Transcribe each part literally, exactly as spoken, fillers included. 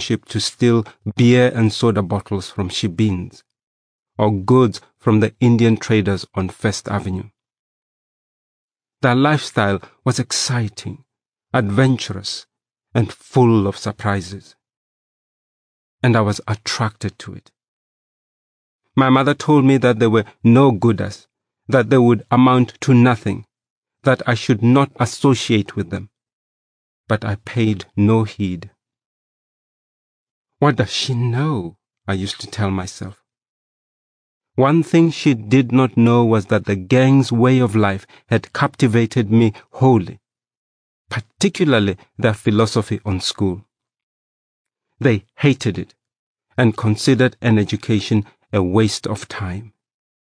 township to steal beer and soda bottles from shebeens, or goods from the Indian traders on First Avenue. Their lifestyle was exciting, adventurous, and full of surprises. And I was attracted to it. My mother told me that they were no good as, that they would amount to nothing, that I should not associate with them. But I paid no heed. What does she know? I used to tell myself. One thing she did not know was that the gang's way of life had captivated me wholly, particularly their philosophy on school. They hated it and considered an education a waste of time.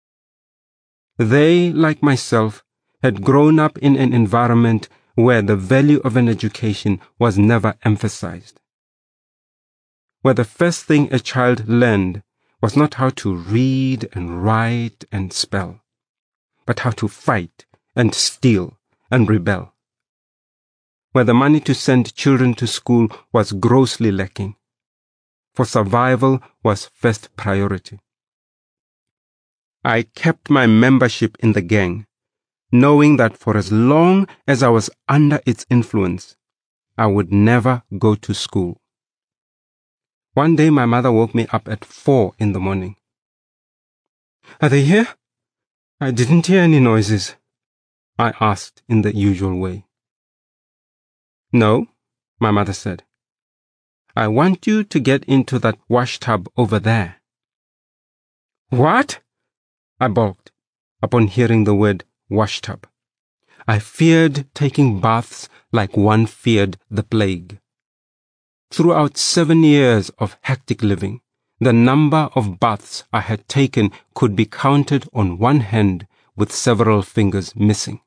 They, like myself, had grown up in an environment where the value of an education was never emphasized, where the first thing a child learned was not how to read and write and spell, but how to fight and steal and rebel, where the money to send children to school was grossly lacking, for survival was first priority. I kept my membership in the gang, knowing that for as long as I was under its influence, I would never go to school. One day my mother woke me up at four in the morning. "Are they here?" "I didn't hear any noises," I asked in the usual way. "No," my mother said. "I want you to get into that wash tub over there." "What?" I balked upon hearing the word wash tub. I feared taking baths like one feared the plague. Throughout seven years of hectic living, the number of baths I had taken could be counted on one hand with several fingers missing.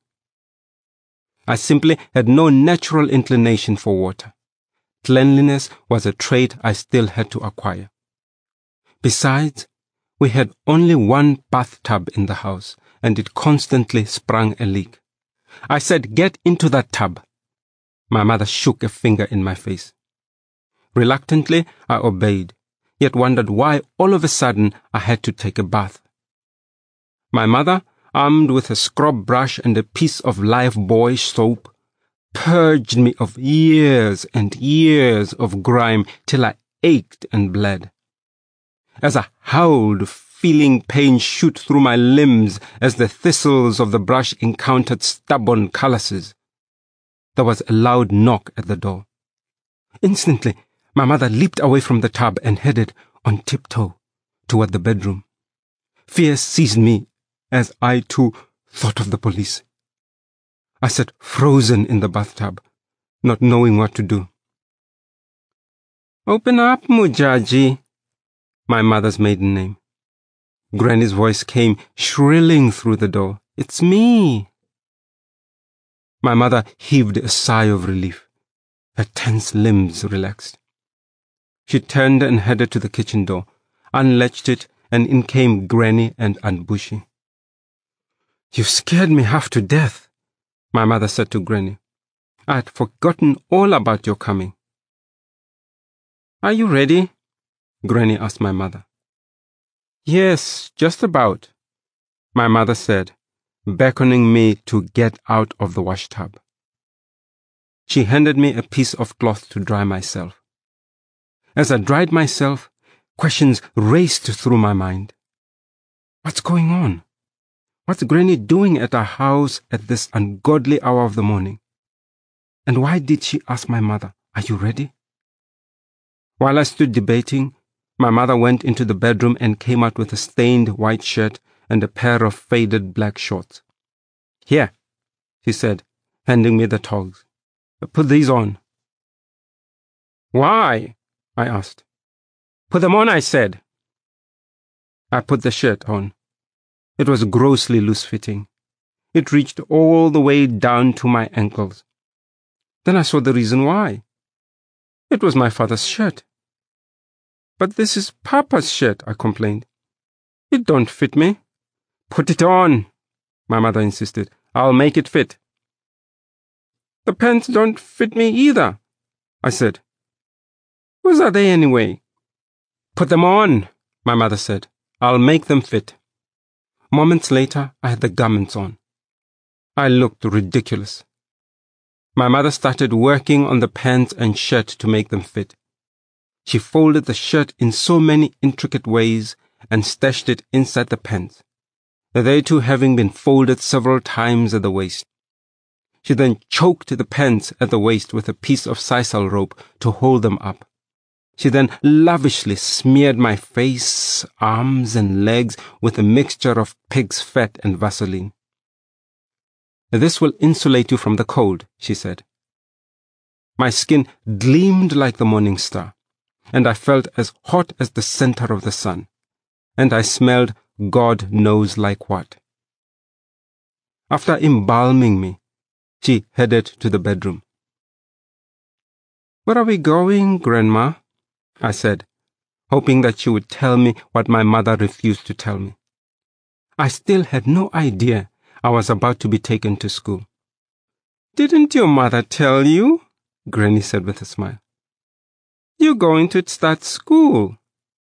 I simply had no natural inclination for water. Cleanliness was a trait I still had to acquire. Besides, we had only one bathtub in the house, and it constantly sprung a leak. I said, "Get into that tub." My mother shook a finger in my face. Reluctantly, I obeyed, yet wondered why all of a sudden I had to take a bath. My mother, armed with a scrub brush and a piece of Lifebuoy soap, purged me of years and years of grime till I ached and bled. As I howled, feeling pain shoot through my limbs as the thistles of the brush encountered stubborn calluses, there was a loud knock at the door. Instantly, my mother leaped away from the tub and headed on tiptoe toward the bedroom. Fear seized me as I too thought of the police. I sat frozen in the bathtub, not knowing what to do. "Open up, Mujaji," my mother's maiden name. Granny's voice came shrilling through the door. "It's me." My mother heaved a sigh of relief. Her tense limbs relaxed. She turned and headed to the kitchen door, unlatched it, and in came Granny and Aunt Bushy. "You've scared me half to death," my mother said to Granny. "I had forgotten all about your coming." "Are you ready?" Granny asked my mother. "Yes, just about," my mother said, beckoning me to get out of the wash tub. She handed me a piece of cloth to dry myself. As I dried myself, questions raced through my mind. What's going on? What's Granny doing at our house at this ungodly hour of the morning? And why did she ask my mother, "Are you ready?" While I stood debating, my mother went into the bedroom and came out with a stained white shirt and a pair of faded black shorts. "Here," she said, handing me the togs. "Put these on." "Why?" I asked. "Put them on," I said. I put the shirt on. It was grossly loose-fitting. It reached all the way down to my ankles. Then I saw the reason why. It was my father's shirt. "But this is Papa's shirt," I complained. "It don't fit me." "Put it on," my mother insisted. "I'll make it fit." "The pants don't fit me either," I said. Whose are they anyway? Put them on, my mother said. I'll make them fit. Moments later, I had the garments on. I looked ridiculous. My mother started working on the pants and shirt to make them fit. She folded the shirt in so many intricate ways and stashed it inside the pants, they too having been folded several times at the waist. She then choked the pants at the waist with a piece of sisal rope to hold them up. She then lavishly smeared my face, arms, and legs with a mixture of pig's fat and Vaseline. This will insulate you from the cold, she said. My skin gleamed like the morning star, and I felt as hot as the center of the sun, and I smelled God knows like what. After embalming me, she headed to the bedroom. Where are we going, Grandma? I said, hoping that she would tell me what my mother refused to tell me. I still had no idea I was about to be taken to school. Didn't your mother tell you? Granny said with a smile. You're going to start school.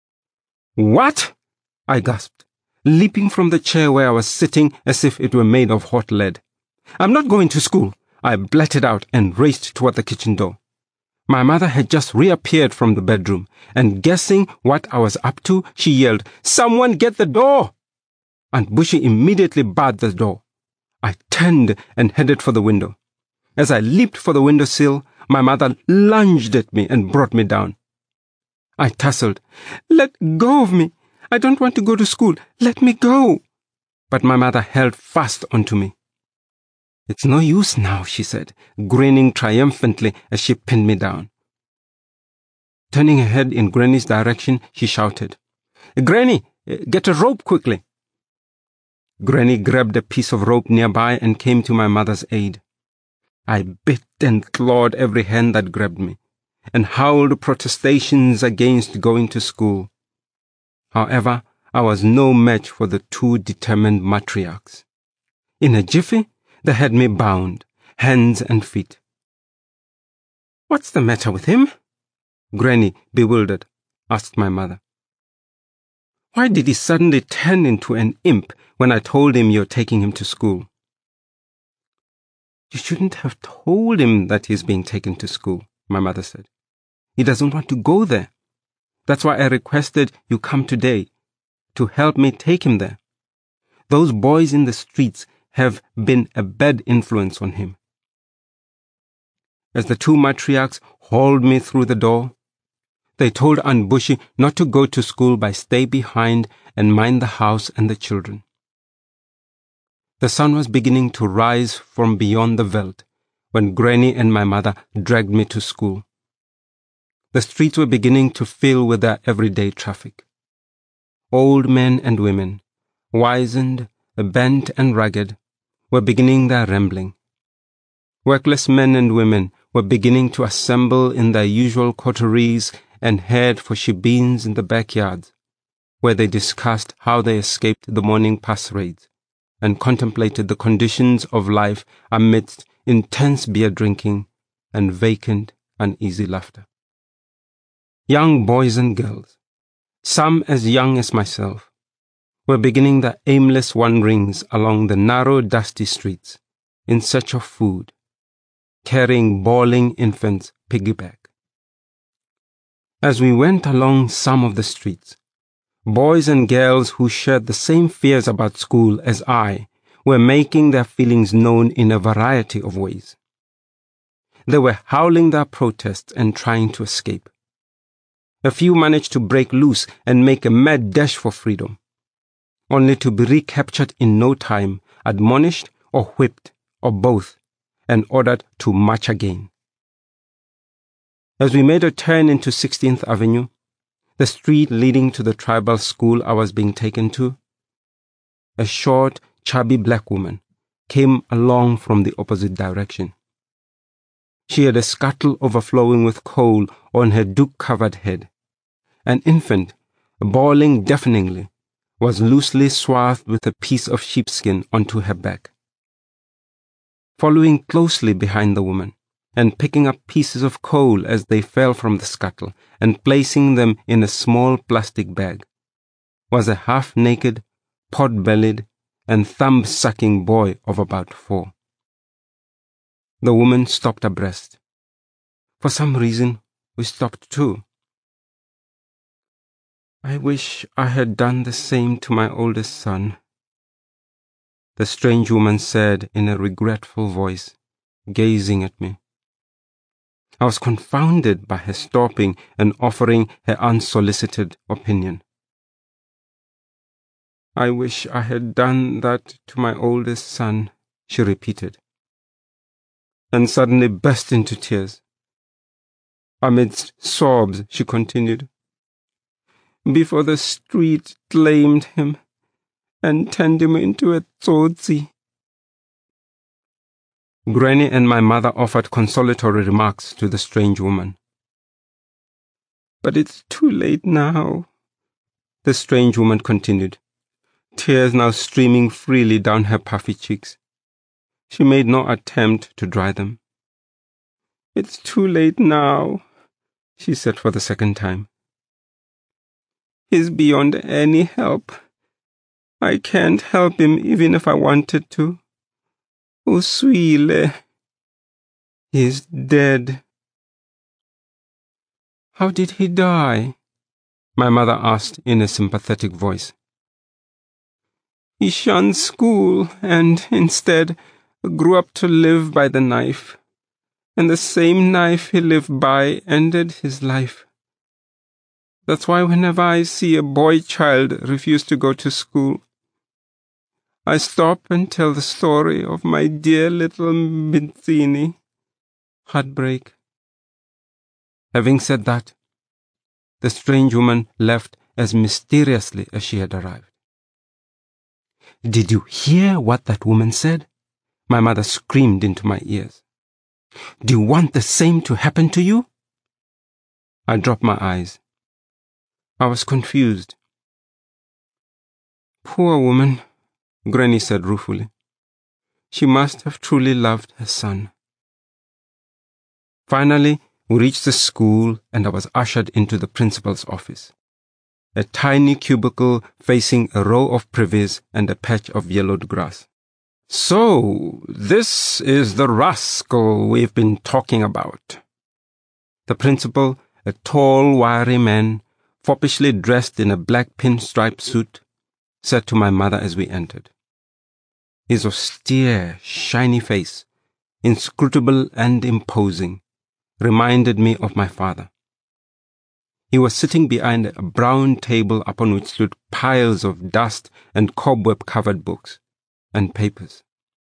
What? I gasped, leaping from the chair where I was sitting as if it were made of hot lead. I'm not going to school, I blurted out and raced toward the kitchen door. My mother had just reappeared from the bedroom, and guessing what I was up to, she yelled, Someone get the door! Aunt Bushy immediately barred the door. I turned and headed for the window. As I leaped for the windowsill, my mother lunged at me and brought me down. I tussled. Let go of me! I don't want to go to school. Let me go! But my mother held fast onto me. It's no use now, she said, grinning triumphantly as she pinned me down. Turning her head in Granny's direction, she shouted, Granny, get a rope quickly. Granny grabbed a piece of rope nearby and came to my mother's aid. I bit and clawed every hand that grabbed me, and howled protestations against going to school. However, I was no match for the two determined matriarchs. In a jiffy, they had me bound, hands and feet. What's the matter with him? Granny, bewildered, asked my mother. Why did he suddenly turn into an imp when I told him you're taking him to school? You shouldn't have told him that he's being taken to school, my mother said. He doesn't want to go there. That's why I requested you come today, to help me take him there. Those boys in the streets have been a bad influence on him. As the two matriarchs hauled me through the door, they told Aunt Bushy not to go to school but stay behind and mind the house and the children. The sun was beginning to rise from beyond the veldt when Granny and my mother dragged me to school. The streets were beginning to fill with their everyday traffic. Old men and women, wizened, bent and ragged, were beginning their rambling. Workless men and women were beginning to assemble in their usual coteries and head for shebeens in the backyards, where they discussed how they escaped the morning pass raids and contemplated the conditions of life amidst intense beer drinking and vacant, uneasy laughter. Young boys and girls, some as young as myself, were beginning their aimless wanderings along the narrow, dusty streets in search of food, carrying bawling infants piggyback. As we went along some of the streets, boys and girls who shared the same fears about school as I were making their feelings known in a variety of ways. They were howling their protests and trying to escape. A few managed to break loose and make a mad dash for freedom, only to be recaptured in no time, admonished or whipped, or both, and ordered to march again. As we made a turn into sixteenth Avenue, the street leading to the tribal school I was being taken to, a short, chubby black woman came along from the opposite direction. She had a scuttle overflowing with coal on her dook-covered head. An infant, bawling deafeningly, was loosely swathed with a piece of sheepskin onto her back. Following closely behind the woman, and picking up pieces of coal as they fell from the scuttle and placing them in a small plastic bag, was a half-naked, pot-bellied, and thumb-sucking boy of about four. The woman stopped abreast. For some reason, we stopped too. "I wish I had done the same to my oldest son," the strange woman said in a regretful voice, gazing at me. I was confounded by her stopping and offering her unsolicited opinion. "I wish I had done that to my oldest son," she repeated, and suddenly burst into tears. Amidst sobs, she continued, "Before the street claimed him and turned him into a tsotsi." Granny and my mother offered consolatory remarks to the strange woman. "But it's too late now," the strange woman continued, tears now streaming freely down her puffy cheeks. She made no attempt to dry them. "It's too late now," she said for the second time. "He's beyond any help. I can't help him even if I wanted to. Uswile. He's dead." "How did he die?" my mother asked in a sympathetic voice. "He shunned school and, instead, grew up to live by the knife. And the same knife he lived by ended his life. That's why whenever I see a boy child refuse to go to school, I stop and tell the story of my dear little Mbintsini." Heartbreak. Having said that, the strange woman left as mysteriously as she had arrived. "Did you hear what that woman said?" my mother screamed into my ears. "Do you want the same to happen to you?" I dropped my eyes. I was confused. "Poor woman," Granny said ruefully. "She must have truly loved her son." Finally, we reached the school and I was ushered into the principal's office. A tiny cubicle facing a row of privies and a patch of yellowed grass. "So, this is the rascal we've been talking about." The principal, a tall, wiry man, foppishly dressed in a black pinstripe suit, said to my mother as we entered. His austere, shiny face, inscrutable and imposing, reminded me of my father. He was sitting behind a brown table upon which stood piles of dust and cobweb-covered books and papers.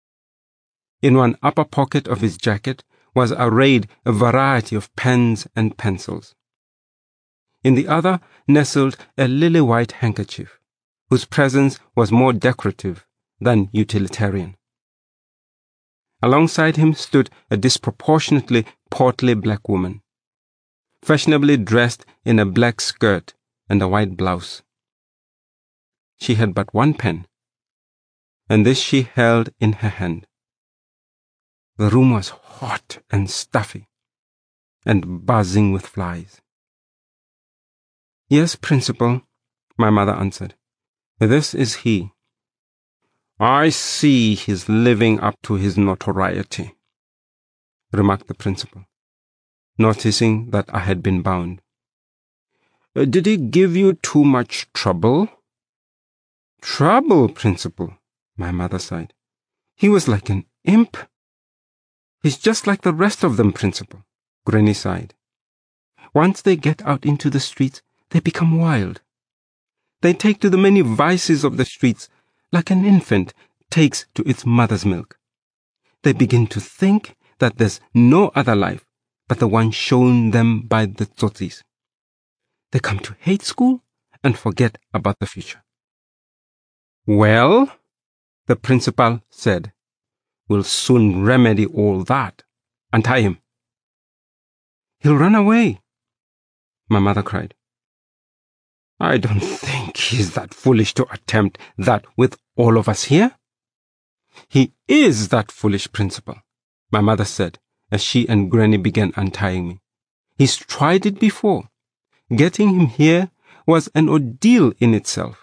In one upper pocket of his jacket was arrayed a variety of pens and pencils. In the other nestled a lily-white handkerchief, whose presence was more decorative than utilitarian. Alongside him stood a disproportionately portly black woman, fashionably dressed in a black skirt and a white blouse. She had but one pen, and this she held in her hand. The room was hot and stuffy, and buzzing with flies. "Yes, Principal," my mother answered. "This is he." "I see he's living up to his notoriety," remarked the principal, noticing that I had been bound. "Did he give you too much trouble?" "Trouble, Principal," my mother sighed. "He was like an imp." "He's just like the rest of them, Principal," Granny sighed. "Once they get out into the streets, they become wild. They take to the many vices of the streets like an infant takes to its mother's milk. They begin to think that there's no other life but the one shown them by the tsotsis. They come to hate school and forget about the future." "Well," the principal said, "we'll soon remedy all that. Untie him." "He'll run away," my mother cried. "I don't think he's that foolish to attempt that with all of us here." "He is that foolish, Principal," my mother said, as she and Granny began untying me. "He's tried it before. Getting him here was an ordeal in itself."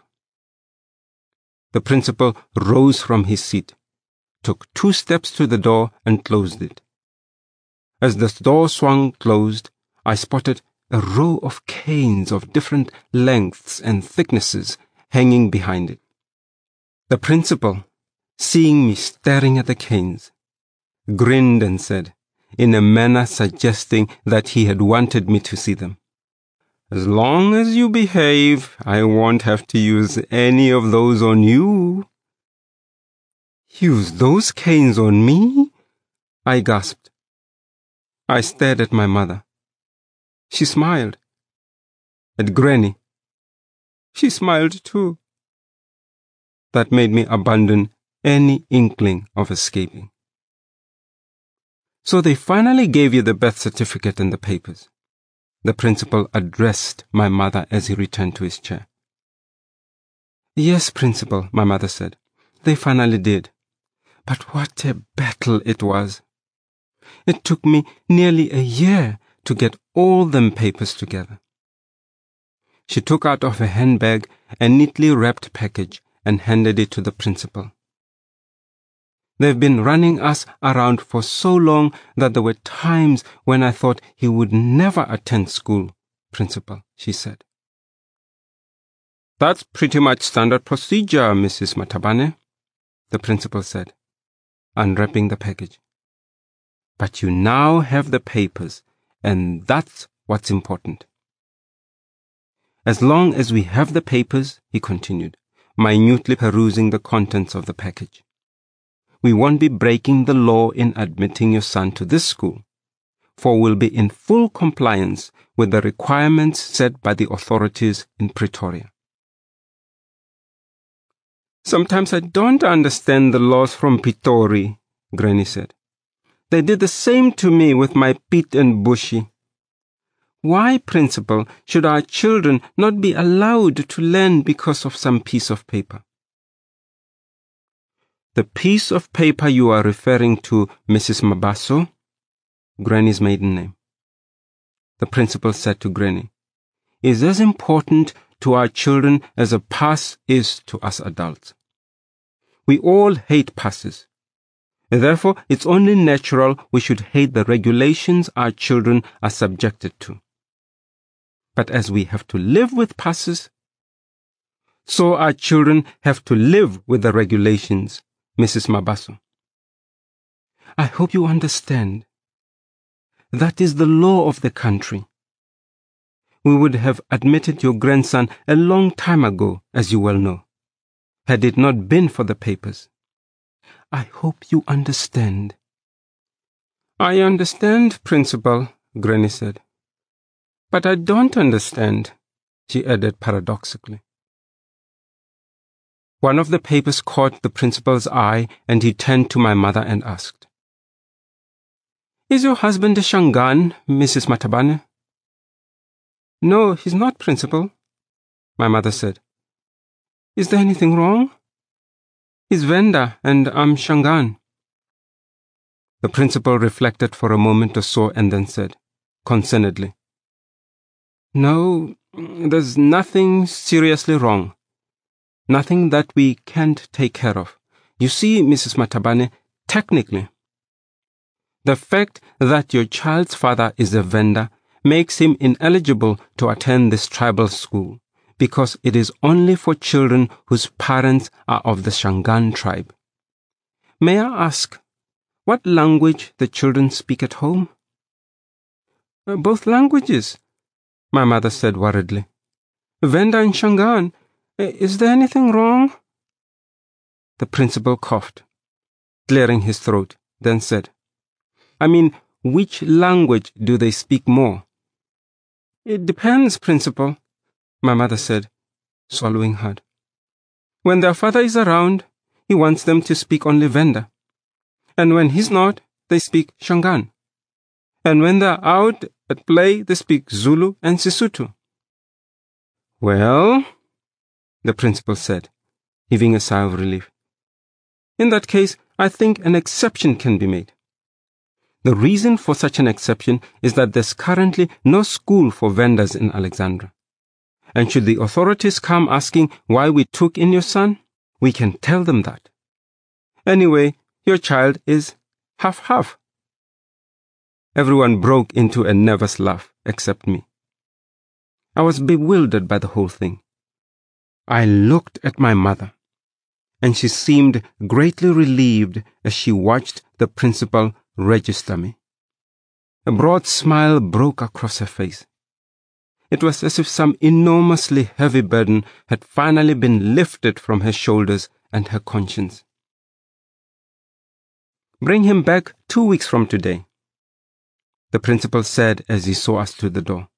The principal rose from his seat, took two steps to the door and closed it. As the door swung closed, I spotted a row of canes of different lengths and thicknesses hanging behind it. The principal, seeing me staring at the canes, grinned and said, in a manner suggesting that he had wanted me to see them, "As long as you behave, I won't have to use any of those on you." "Use those canes on me?" I gasped. I stared at my mother. She smiled. At Granny. She smiled too. That made me abandon any inkling of escaping. "So they finally gave you the birth certificate and the papers?" The principal addressed my mother as he returned to his chair. "Yes, Principal," my mother said. "They finally did. But what a battle it was. It took me nearly a year to get all them papers together." She took out of her handbag a neatly wrapped package and handed it to the principal. "They've been running us around for so long that there were times when I thought he would never attend school, Principal," she said. "That's pretty much standard procedure, Missus Matabane," the principal said, unwrapping the package. "But you now have the papers, and that's what's important." "As long as we have the papers," he continued, minutely perusing the contents of the package, "we won't be breaking the law in admitting your son to this school, for we'll be in full compliance with the requirements set by the authorities in Pretoria." "Sometimes I don't understand the laws from Pitori," Granny said. "They did the same to me with my Piet and Bushy. Why, Principal, should our children not be allowed to learn because of some piece of paper?" "The piece of paper you are referring to, Missus Mabaso," Granny's maiden name, the principal said to Granny, "is as important to our children as a pass is to us adults. We all hate passes. Therefore, it's only natural we should hate the regulations our children are subjected to. But as we have to live with passes, so our children have to live with the regulations, Missus Mabaso. I hope you understand. That is the law of the country. We would have admitted your grandson a long time ago, as you well know, had it not been for the papers. I hope you understand." "I understand, Principal," Granny said. "But I don't understand," she added paradoxically. One of the papers caught the principal's eye, and he turned to my mother and asked, "Is your husband a Shangaan, Missus Matabane?" "No, he's not, Principal," my mother said. "Is there anything wrong?" "He's Venda, and I'm Shangaan." The principal reflected for a moment or so and then said, concernedly, "No, there's nothing seriously wrong. Nothing that we can't take care of. You see, Missus Matabane, technically, the fact that your child's father is a Venda makes him ineligible to attend this tribal school, because it is only for children whose parents are of the Shangaan tribe. May I ask what language the children speak at home?" "Both languages," my mother said worriedly. "Venda and Shangaan. Is there anything wrong?" The principal coughed, clearing his throat, then said, "I mean, which language do they speak more?" "It depends, Principal," my mother said, swallowing hard. "When their father is around, he wants them to speak only Venda. And when he's not, they speak Shangaan. And when they're out at play, they speak Zulu and Sesotho." "Well," the principal said, heaving a sigh of relief, "in that case, I think an exception can be made. The reason for such an exception is that there's currently no school for vendors in Alexandra. And should the authorities come asking why we took in your son, we can tell them that. Anyway, your child is half-half. Everyone broke into a nervous laugh, except me. I was bewildered by the whole thing. I looked at my mother, and she seemed greatly relieved as she watched the principal register me. A broad smile broke across her face. It was as if some enormously heavy burden had finally been lifted from her shoulders and her conscience. "Bring him back two weeks from today," the principal said as he saw us to the door.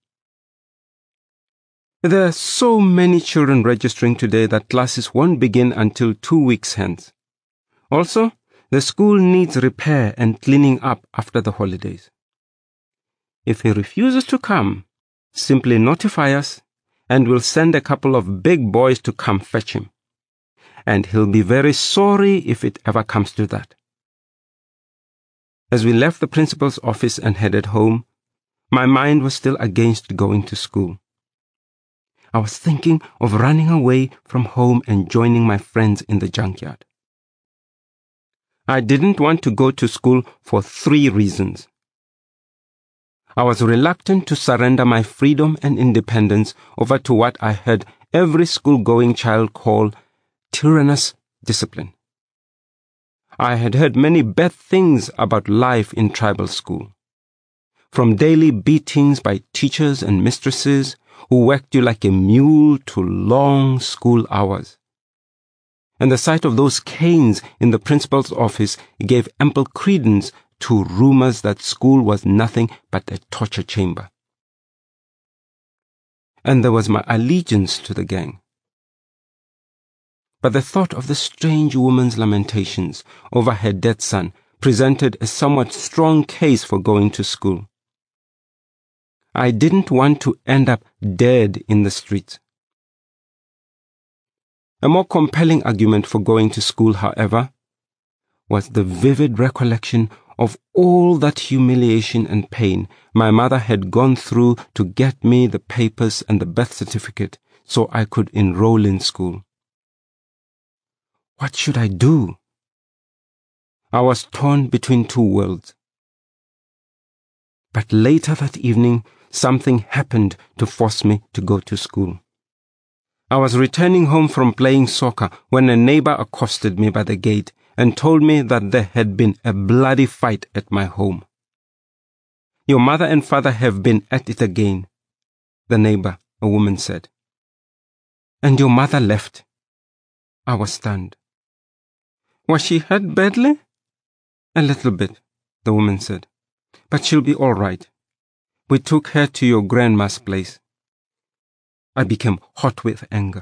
"There are so many children registering today that classes won't begin until two weeks hence. Also, the school needs repair and cleaning up after the holidays. If he refuses to come, simply notify us, and we'll send a couple of big boys to come fetch him. And he'll be very sorry if it ever comes to that." As we left the principal's office and headed home, my mind was still against going to school. I was thinking of running away from home and joining my friends in the junkyard. I didn't want to go to school for three reasons. I was reluctant to surrender my freedom and independence over to what I heard every school-going child call tyrannous discipline. I had heard many bad things about life in tribal school, from daily beatings by teachers and mistresses who worked you like a mule to long school hours. And the sight of those canes in the principal's office gave ample credence to rumors that school was nothing but a torture chamber. And there was my allegiance to the gang. But the thought of the strange woman's lamentations over her dead son presented a somewhat strong case for going to school. I didn't want to end up dead in the streets. A more compelling argument for going to school, however, was the vivid recollection of all that humiliation and pain my mother had gone through to get me the papers and the birth certificate so I could enroll in school. What should I do? I was torn between two worlds. But later that evening, something happened to force me to go to school. I was returning home from playing soccer when a neighbor accosted me by the gate and told me that there had been a bloody fight at my home. "Your mother and father have been at it again," the neighbor, a woman, said. "And your mother left?" I was stunned. "Was she hurt badly?" "A little bit," the woman said. "But she'll be all right. We took her to your grandma's place." I became hot with anger.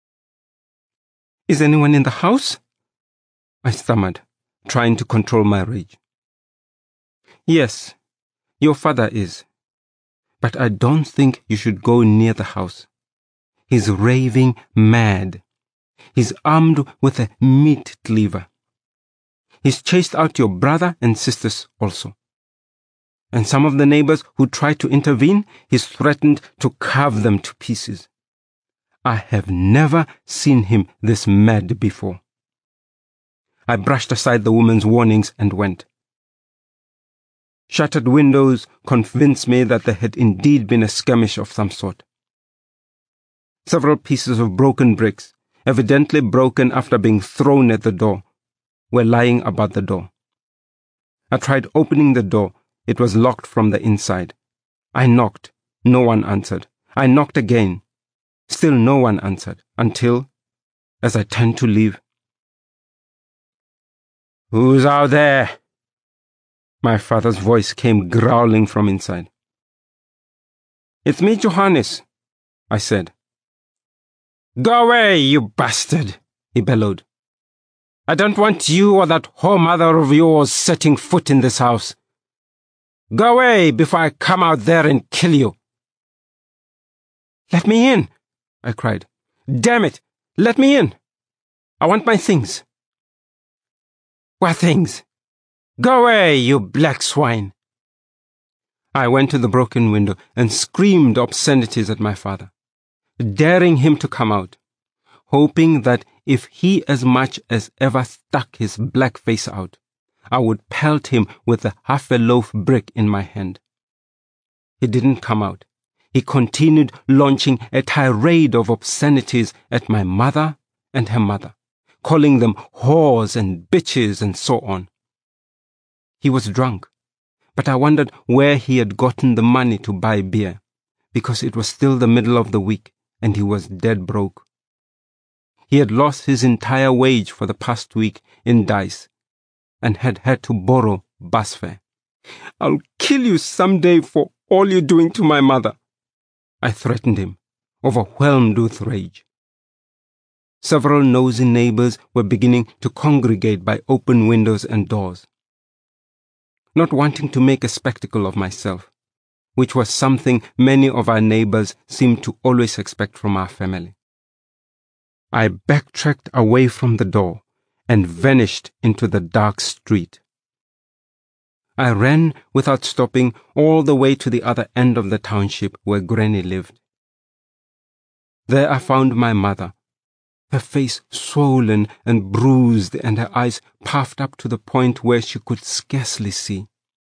"Is anyone in the house?" I stammered, trying to control my rage. "Yes, your father is. But I don't think you should go near the house. He's raving mad. He's armed with a meat cleaver. He's chased out your brother and sisters also. And some of the neighbors who tried to intervene, he's threatened to carve them to pieces. I have never seen him this mad before." I brushed aside the woman's warnings and went. Shattered windows convinced me that there had indeed been a skirmish of some sort. Several pieces of broken bricks, evidently broken after being thrown at the door, were lying about the door. I tried opening the door. It was locked from the inside. I knocked. No one answered. I knocked again. Still no one answered, until, as I turned to leave, "Who's out there?" My father's voice came growling from inside. "It's me, Johannes," I said. "Go away, you bastard," he bellowed. "I don't want you or that whore mother of yours setting foot in this house. Go away before I come out there and kill you." "Let me in," I cried. "Damn it, let me in. I want my things." "What things?" Go away, you black swine! I went to the broken window and screamed obscenities at my father, daring him to come out, hoping that if he as much as ever stuck his black face out, I would pelt him with a half-a-loaf brick in my hand. He didn't come out. He continued launching a tirade of obscenities at my mother and her mother, calling them whores and bitches and so on. He was drunk, but I wondered where he had gotten the money to buy beer, because it was still the middle of the week and he was dead broke. He had lost his entire wage for the past week in dice and had had to borrow bus fare. I'll kill you someday for all you're doing to my mother, I threatened him, overwhelmed with rage. Several nosy neighbors were beginning to congregate by open windows and doors. Not wanting to make a spectacle of myself, which was something many of our neighbors seemed to always expect from our family, I backtracked away from the door and vanished into the dark street. I ran without stopping all the way to the other end of the township where Granny lived. There I found my mother, her face swollen and bruised and her eyes puffed up to the point where she could scarcely see.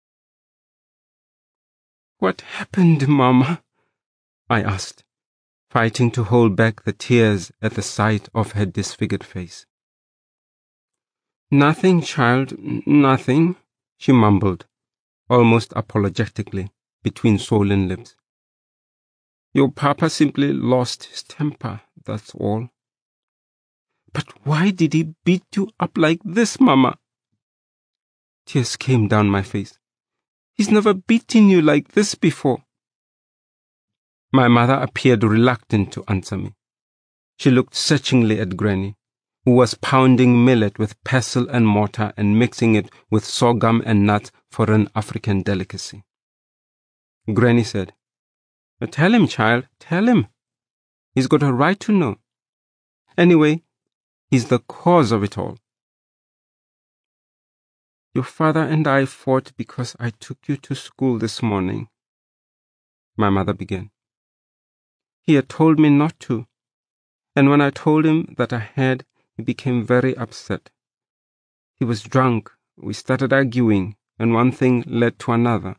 "What happened, Mama?" I asked, fighting to hold back the tears at the sight of her disfigured face. "Nothing, child, nothing," she mumbled, almost apologetically, between swollen lips. "Your papa simply lost his temper, that's all." "But why did he beat you up like this, Mama?" Tears came down my face. "He's never beaten you like this before." My mother appeared reluctant to answer me. She looked searchingly at Granny, who was pounding millet with pestle and mortar and mixing it with sorghum and nuts for an African delicacy. Granny said, "Tell him, child, tell him. He's got a right to know. Anyway, he's the cause of it all." "Your father and I fought because I took you to school this morning," my mother began. "He had told me not to, and when I told him that I had, he became very upset. He was drunk, we started arguing, and one thing led to another."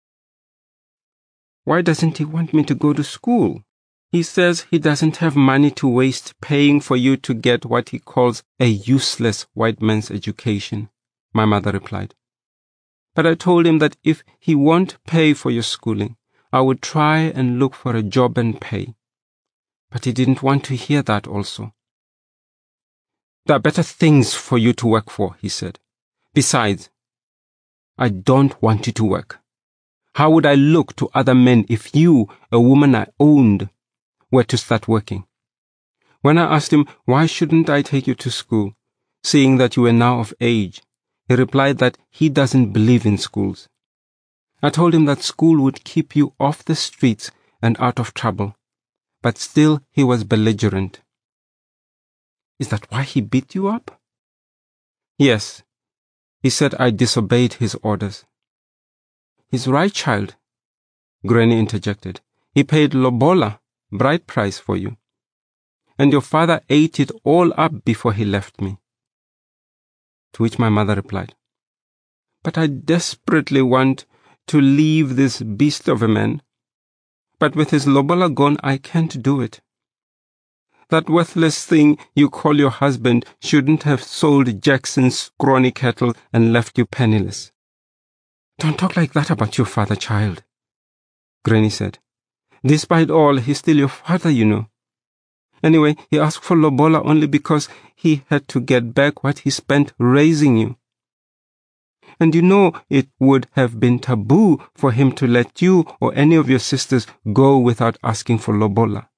"Why doesn't he want me to go to school?" "He says he doesn't have money to waste paying for you to get what he calls a useless white man's education," my mother replied. "But I told him that if he won't pay for your schooling, I would try and look for a job and pay. But he didn't want to hear that also. 'There are better things for you to work for,' he said. 'Besides, I don't want you to work. How would I look to other men if you, a woman I owned, were to start working?' When I asked him why shouldn't I take you to school, seeing that you were now of age, he replied that he doesn't believe in schools. I told him that school would keep you off the streets and out of trouble, but still he was belligerent." "Is that why he beat you up?" "Yes. He said I disobeyed his orders." "He's right, child," Granny interjected. "He paid lobola, bride price, for you. And your father ate it all up before he left me." To which my mother replied, "But I desperately want to leave this beast of a man. But with his lobola gone, I can't do it. That worthless thing you call your husband shouldn't have sold Jackson's scrawny cattle and left you penniless." "Don't talk like that about your father, child," Granny said. "Despite all, he's still your father, you know. Anyway, he asked for lobola only because he had to get back what he spent raising you. And you know it would have been taboo for him to let you or any of your sisters go without asking for lobola."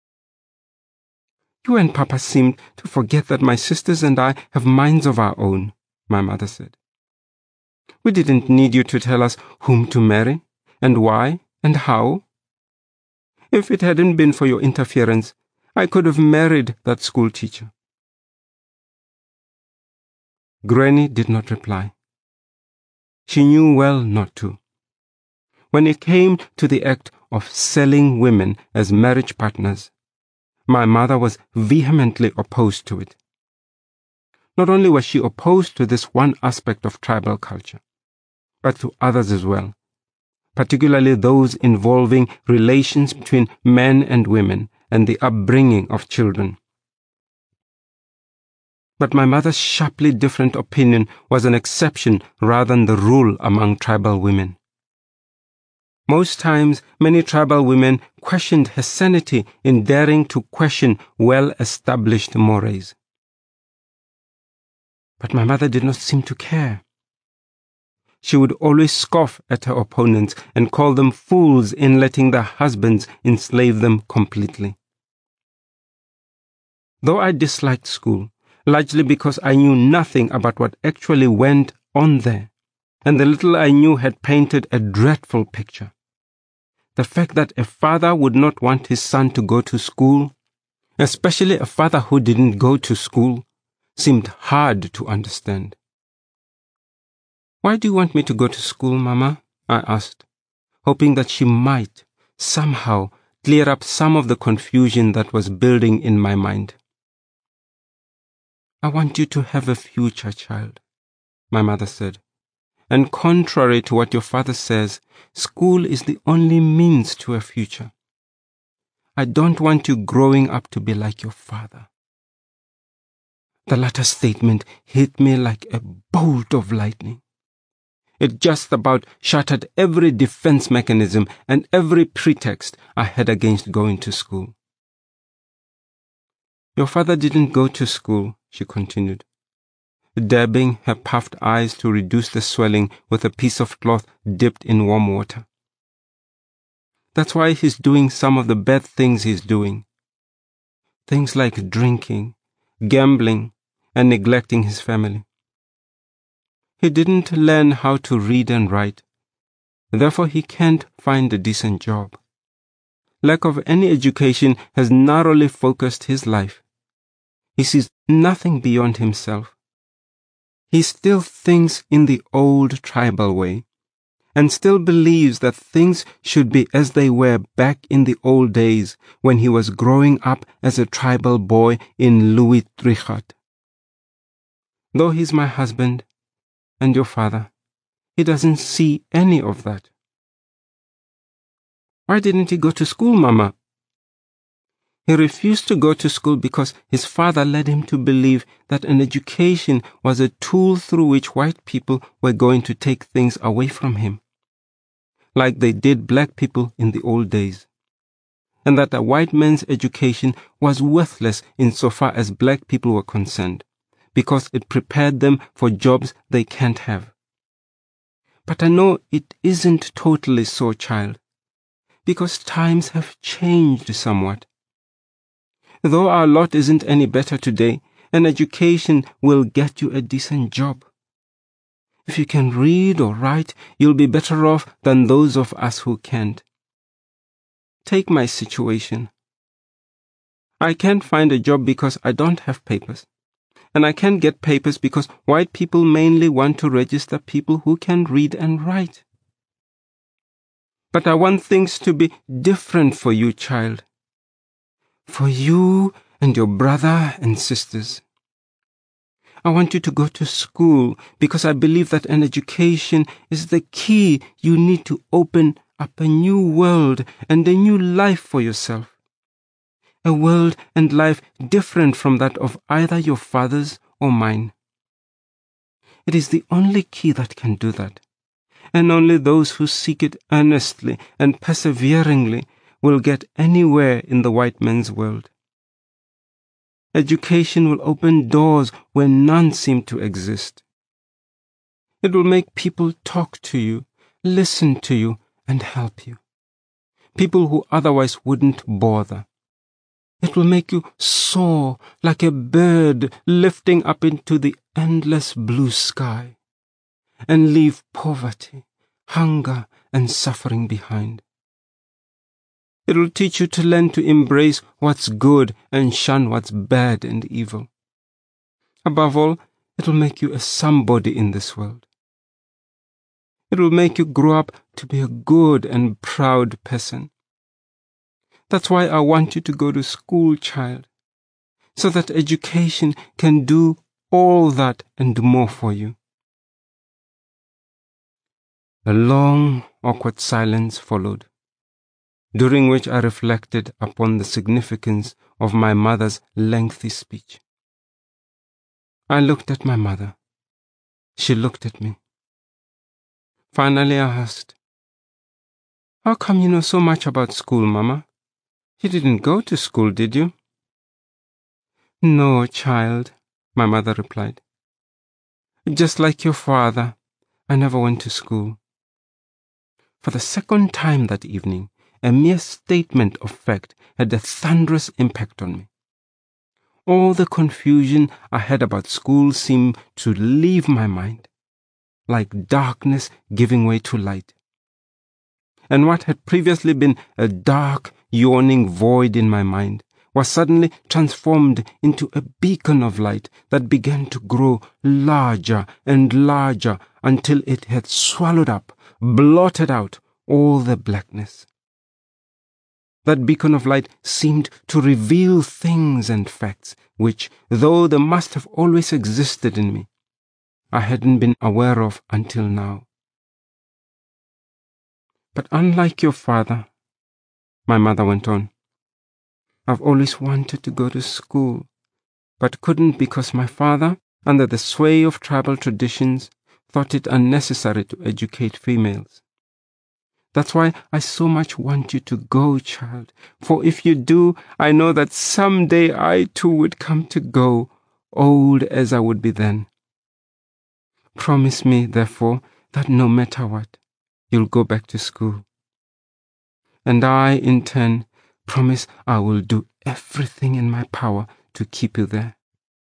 "You and Papa seem to forget that my sisters and I have minds of our own," my mother said. "We didn't need you to tell us whom to marry, and why, and how. If it hadn't been for your interference, I could have married that school teacher." Granny did not reply. She knew well not to. When it came to the act of selling women as marriage partners, my mother was vehemently opposed to it. Not only was she opposed to this one aspect of tribal culture, but to others as well, particularly those involving relations between men and women and the upbringing of children. But my mother's sharply different opinion was an exception rather than the rule among tribal women. Most times, many tribal women questioned her sanity in daring to question well-established mores. But my mother did not seem to care. She would always scoff at her opponents and call them fools in letting their husbands enslave them completely. Though I disliked school, largely because I knew nothing about what actually went on there, and the little I knew had painted a dreadful picture. The fact that a father would not want his son to go to school, especially a father who didn't go to school, seemed hard to understand. "Why do you want me to go to school, Mama?" I asked, hoping that she might, somehow, clear up some of the confusion that was building in my mind. "I want you to have a future, child," my mother said. "And contrary to what your father says, school is the only means to a future. I don't want you growing up to be like your father." The latter statement hit me like a bolt of lightning. It just about shattered every defense mechanism and every pretext I had against going to school. "Your father didn't go to school," she continued, dabbing her puffed eyes to reduce the swelling with a piece of cloth dipped in warm water. "That's why he's doing some of the bad things he's doing. Things like drinking, gambling, and neglecting his family. He didn't learn how to read and write. Therefore, he can't find a decent job. Lack of any education has narrowly focused his life. He sees nothing beyond himself. He still thinks in the old tribal way, and still believes that things should be as they were back in the old days when he was growing up as a tribal boy in Louis Trichardt. Though he's my husband and your father, he doesn't see any of that." "Why didn't he go to school, Mama?" "He refused to go to school because his father led him to believe that an education was a tool through which white people were going to take things away from him, like they did black people in the old days, and that a white man's education was worthless insofar as black people were concerned, because it prepared them for jobs they can't have. But I know it isn't totally so, child, because times have changed somewhat. Though our lot isn't any better today, an education will get you a decent job. If you can read or write, you'll be better off than those of us who can't. Take my situation. I can't find a job because I don't have papers. And I can't get papers because white people mainly want to register people who can read and write. But I want things to be different for you, child. For you and your brother and sisters. I want you to go to school because I believe that an education is the key you need to open up a new world and a new life for yourself. A world and life different from that of either your father's or mine. It is the only key that can do that, and only those who seek it earnestly and perseveringly will get anywhere in the white man's world. Education will open doors where none seem to exist. It will make people talk to you, listen to you, and help you. People who otherwise wouldn't bother. It will make you soar like a bird lifting up into the endless blue sky, and leave poverty, hunger, and suffering behind. It will teach you to learn to embrace what's good and shun what's bad and evil. Above all, it will make you a somebody in this world. It will make you grow up to be a good and proud person. That's why I want you to go to school, child, so that education can do all that and more for you." A long, awkward silence followed, during which I reflected upon the significance of my mother's lengthy speech. I looked at my mother. She looked at me. Finally, I asked, "How come you know so much about school, Mama? You didn't go to school, did you?" "No, child," my mother replied. "Just like your father, I never went to school." For the second time that evening, a mere statement of fact had a thunderous impact on me. All the confusion I had about school seemed to leave my mind, like darkness giving way to light. And what had previously been a dark, yawning void in my mind was suddenly transformed into a beacon of light that began to grow larger and larger until it had swallowed up, blotted out all the blackness. That beacon of light seemed to reveal things and facts which, though they must have always existed in me, I hadn't been aware of until now. "But unlike your father," my mother went on, "I've always wanted to go to school, but couldn't because my father, under the sway of tribal traditions, thought it unnecessary to educate females. That's why I so much want you to go, child, for if you do, I know that someday I too would come to go, old as I would be then. Promise me, therefore, that no matter what, you'll go back to school. And I, in turn, promise I will do everything in my power to keep you there."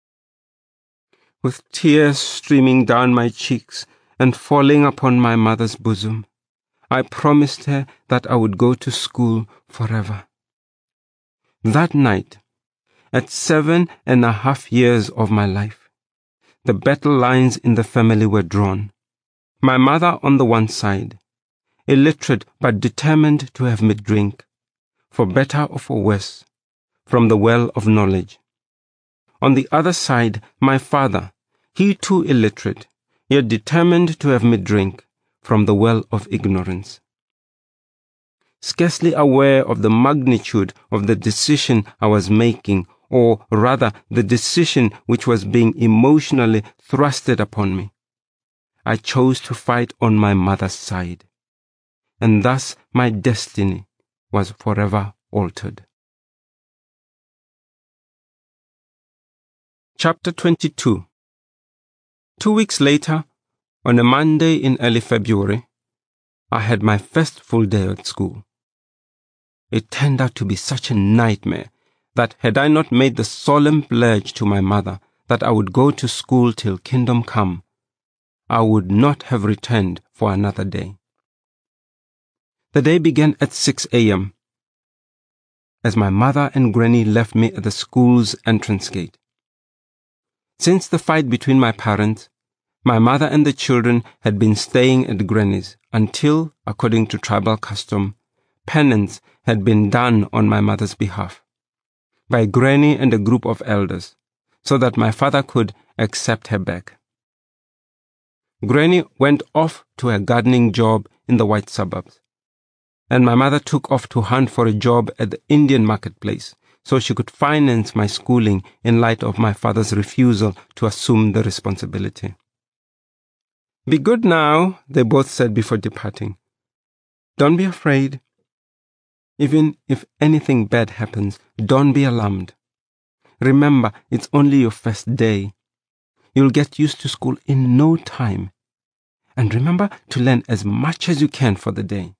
With tears streaming down my cheeks and falling upon my mother's bosom, I promised her that I would go to school forever. That night, at seven and a half years of my life, the battle lines in the family were drawn. My mother on the one side, illiterate but determined to have me drink, for better or for worse, from the well of knowledge. On the other side, my father, he too illiterate, yet determined to have me drink from the well of ignorance. Scarcely aware of the magnitude of the decision I was making, or rather the decision which was being emotionally thrusted upon me, I chose to fight on my mother's side, and thus my destiny was forever altered. Chapter twenty-two. Two weeks later, on a Monday in early February, I had my first full day at school. It turned out to be such a nightmare that had I not made the solemn pledge to my mother that I would go to school till kingdom come, I would not have returned for another day. The day began at six a.m. as my mother and Granny left me at the school's entrance gate. Since the fight between my parents, my mother and the children had been staying at Granny's until, according to tribal custom, penance had been done on my mother's behalf by Granny and a group of elders, so that my father could accept her back. Granny went off to a gardening job in the white suburbs, and my mother took off to hunt for a job at the Indian marketplace so she could finance my schooling in light of my father's refusal to assume the responsibility. "Be good now," they both said before departing. "Don't be afraid. Even if anything bad happens, don't be alarmed. Remember, it's only your first day. You'll get used to school in no time. And remember to learn as much as you can for the day."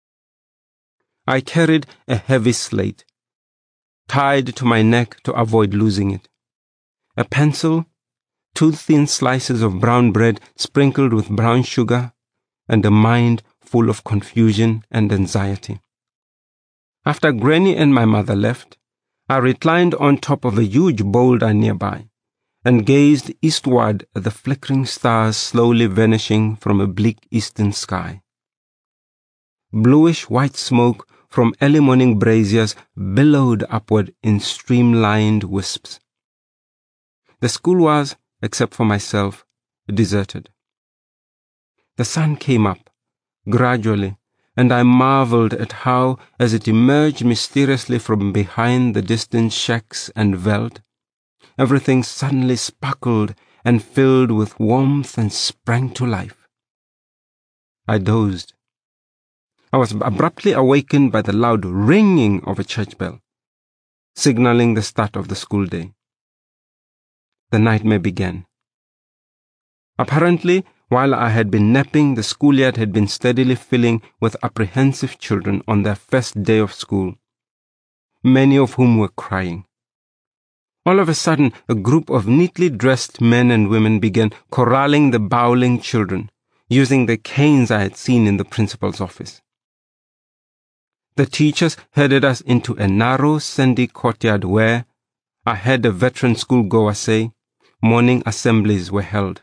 I carried a heavy slate, tied to my neck to avoid losing it, a pencil, two thin slices of brown bread sprinkled with brown sugar, and a mind full of confusion and anxiety. After Granny and my mother left, I reclined on top of a huge boulder nearby and gazed eastward at the flickering stars slowly vanishing from a bleak eastern sky. Bluish-white smoke from early morning braziers billowed upward in streamlined wisps. The school was, except for myself, deserted. The sun came up, gradually, and I marveled at how, as it emerged mysteriously from behind the distant shacks and veld, everything suddenly sparkled and filled with warmth and sprang to life. I dozed. I was abruptly awakened by the loud ringing of a church bell, signaling the start of the school day. The nightmare began. Apparently, while I had been napping, the schoolyard had been steadily filling with apprehensive children on their first day of school, many of whom were crying. All of a sudden, a group of neatly dressed men and women began corralling the bowling children, using the canes I had seen in the principal's office. The teachers herded us into a narrow, sandy courtyard where, I heard a veteran schoolgoer say, morning assemblies were held.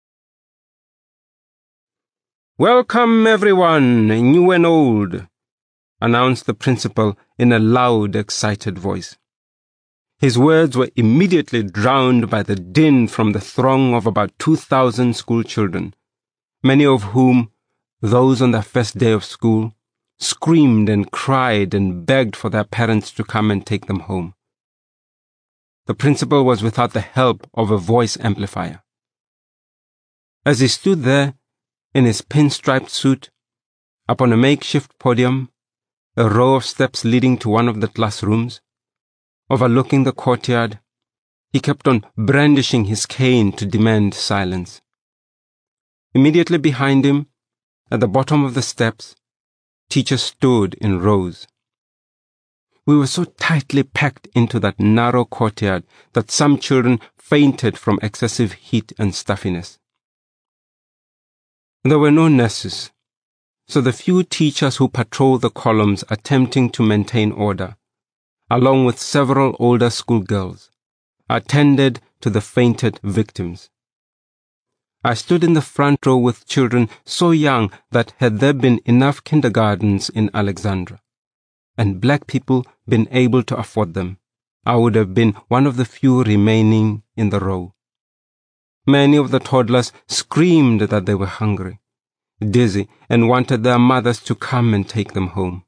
"Welcome, everyone, new and old," announced the principal in a loud, excited voice. His words were immediately drowned by the din from the throng of about two thousand school children, many of whom, those on their first day of school, screamed and cried and begged for their parents to come and take them home. The principal was without the help of a voice amplifier. As he stood there, in his pinstriped suit, upon a makeshift podium, a row of steps leading to one of the classrooms, overlooking the courtyard, he kept on brandishing his cane to demand silence. Immediately behind him, at the bottom of the steps, teachers stood in rows. We were so tightly packed into that narrow courtyard that some children fainted from excessive heat and stuffiness. There were no nurses, so the few teachers who patrolled the columns attempting to maintain order, along with several older schoolgirls, attended to the fainted victims. I stood in the front row with children so young that had there been enough kindergartens in Alexandra, and black people been able to afford them, I would have been one of the few remaining in the row. Many of the toddlers screamed that they were hungry, dizzy, and wanted their mothers to come and take them home.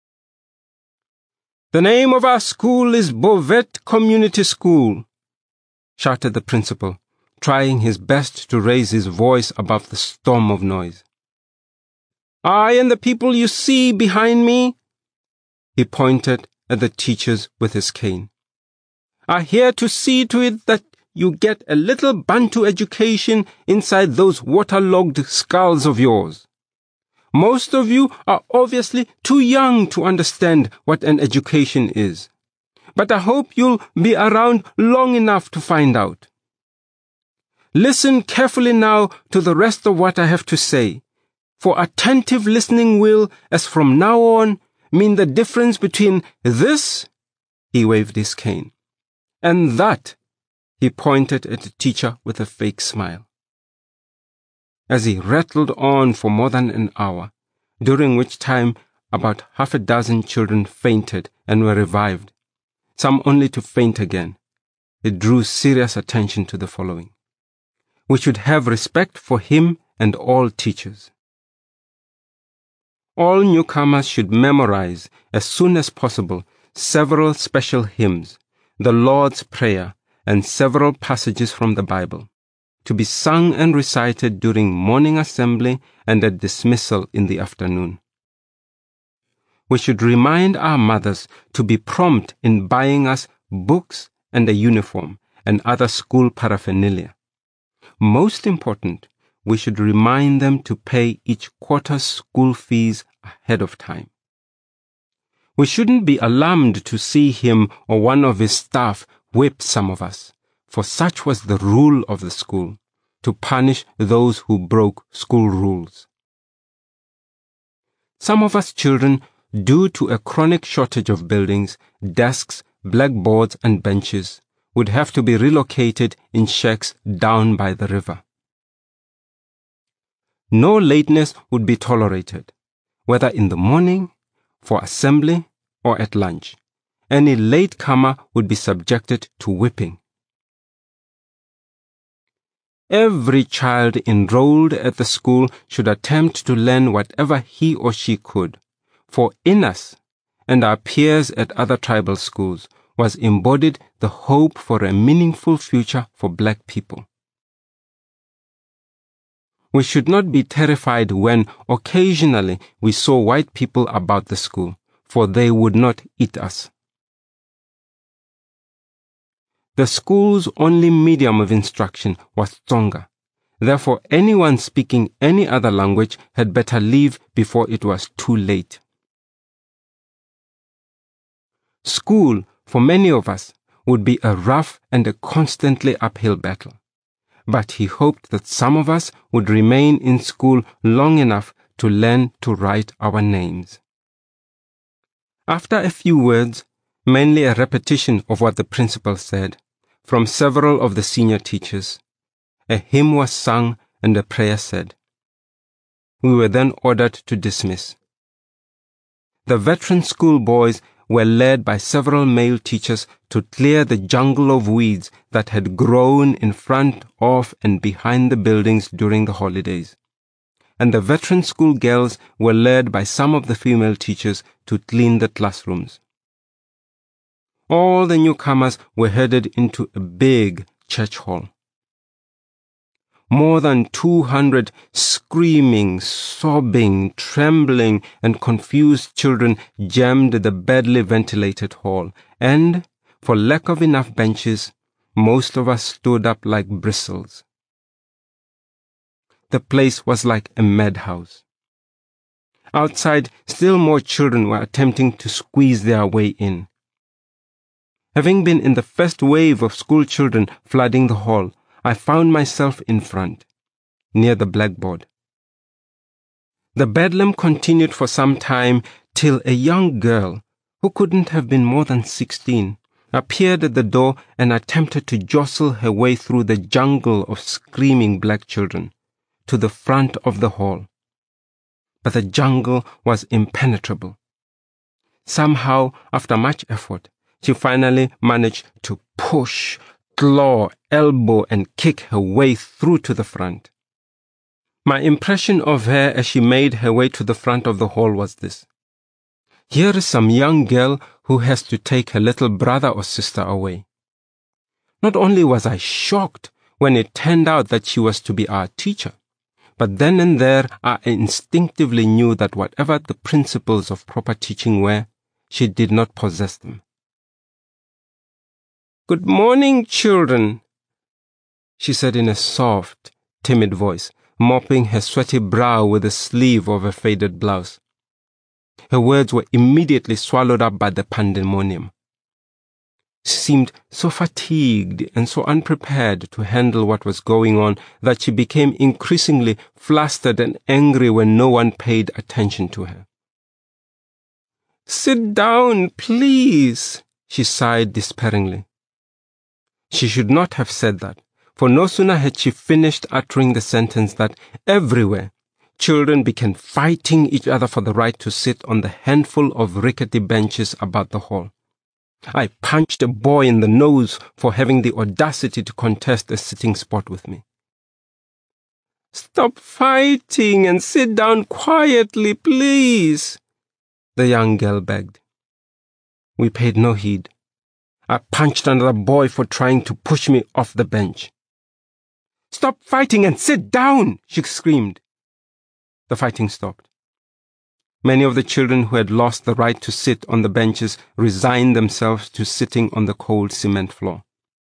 "The name of our school is Bovet Community School," shouted the principal, trying his best to raise his voice above the storm of noise. "I and the people you see behind me," he pointed at the teachers with his cane, "are here to see to it that you get a little Bantu education inside those waterlogged skulls of yours. Most of you are obviously too young to understand what an education is, but I hope you'll be around long enough to find out. Listen carefully now to the rest of what I have to say, for attentive listening will, as from now on, mean the difference between this," he waved his cane, "and that," he pointed at the teacher with a fake smile. As he rattled on for more than an hour, during which time about half a dozen children fainted and were revived, some only to faint again, it drew serious attention to the following. We should have respect for him and all teachers. All newcomers should memorize, as soon as possible, several special hymns, the Lord's Prayer, and several passages from the Bible, to be sung and recited during morning assembly and at dismissal in the afternoon. We should remind our mothers to be prompt in buying us books and a uniform and other school paraphernalia. Most important, we should remind them to pay each quarter's school fees ahead of time. We shouldn't be alarmed to see him or one of his staff whip some of us, for such was the rule of the school, to punish those who broke school rules. Some of us children, due to a chronic shortage of buildings, desks, blackboards, and benches, would have to be relocated in shacks down by the river. No lateness would be tolerated, whether in the morning, for assembly, or at lunch. Any latecomer would be subjected to whipping. Every child enrolled at the school should attempt to learn whatever he or she could, for in us and our peers at other tribal schools was embodied the hope for a meaningful future for black people. We should not be terrified when occasionally we saw white people about the school, for they would not eat us. The school's only medium of instruction was Tsonga. Therefore, anyone speaking any other language had better leave before it was too late. School, for many of us, would be a rough and a constantly uphill battle. But he hoped that some of us would remain in school long enough to learn to write our names. After a few words, mainly a repetition of what the principal said, from several of the senior teachers, a hymn was sung and a prayer said. We were then ordered to dismiss. The veteran school boys were led by several male teachers to clear the jungle of weeds that had grown in front of and behind the buildings during the holidays. And the veteran school girls were led by some of the female teachers to clean the classrooms. All the newcomers were headed into a big church hall. More than two hundred screaming, sobbing, trembling, and confused children jammed the badly ventilated hall, and, for lack of enough benches, most of us stood up like bristles. The place was like a madhouse. Outside, still more children were attempting to squeeze their way in. Having been in the first wave of school children flooding the hall, I found myself in front, near the blackboard. The bedlam continued for some time till a young girl, who couldn't have been more than sixteen, appeared at the door and attempted to jostle her way through the jungle of screaming black children to the front of the hall. But the jungle was impenetrable. Somehow, after much effort, she finally managed to push, claw, elbow, and kick her way through to the front. My impression of her as she made her way to the front of the hall was this. Here is some young girl who has to take her little brother or sister away. Not only was I shocked when it turned out that she was to be our teacher, but then and there I instinctively knew that whatever the principles of proper teaching were, she did not possess them. "Good morning, children," she said in a soft, timid voice, mopping her sweaty brow with the sleeve of a faded blouse. Her words were immediately swallowed up by the pandemonium. She seemed so fatigued and so unprepared to handle what was going on that she became increasingly flustered and angry when no one paid attention to her. "Sit down, please," she sighed despairingly. She should not have said that, for no sooner had she finished uttering the sentence that everywhere children began fighting each other for the right to sit on the handful of rickety benches about the hall. I punched a boy in the nose for having the audacity to contest a sitting spot with me. "Stop fighting and sit down quietly, please," the young girl begged. We paid no heed. I punched another boy for trying to push me off the bench. "Stop fighting and sit down," she screamed. The fighting stopped. Many of the children who had lost the right to sit on the benches resigned themselves to sitting on the cold cement floor.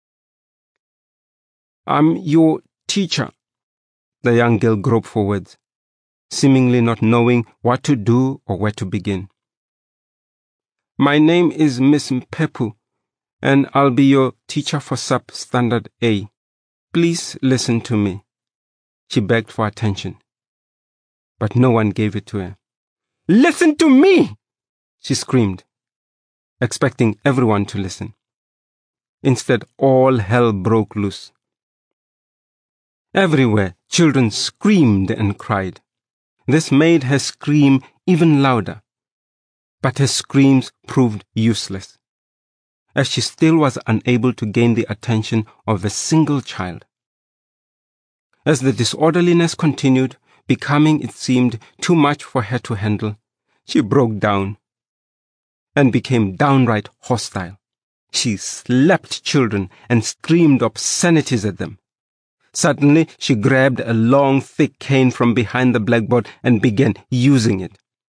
"I'm your teacher," the young girl groped for words, seemingly not knowing what to do or where to begin. "My name is Miss Mpepu, and I'll be your teacher for Sub-Standard A. Please listen to me." She begged for attention, but no one gave it to her. "Listen to me!" she screamed, expecting everyone to listen. Instead, all hell broke loose. Everywhere, children screamed and cried. This made her scream even louder. But her screams proved useless, as she still was unable to gain the attention of a single child. As the disorderliness continued, becoming, it seemed, too much for her to handle, she broke down and became downright hostile. She slapped children and screamed obscenities at them. Suddenly, she grabbed a long, thick cane from behind the blackboard and began using it.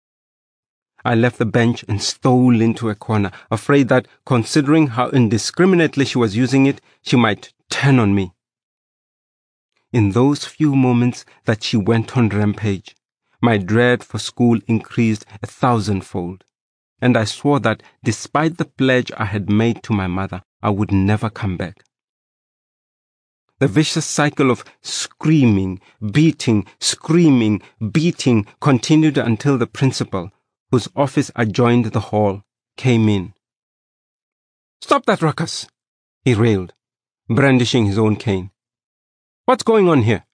I left the bench and stole into a corner, afraid that, considering how indiscriminately she was using it, she might turn on me. In those few moments that she went on rampage, my dread for school increased a thousandfold, and I swore that, despite the pledge I had made to my mother, I would never come back. The vicious cycle of screaming, beating, screaming, beating continued until the principal, whose office adjoined the hall, came in. "Stop that ruckus," he railed, brandishing his own cane. "What's going on here?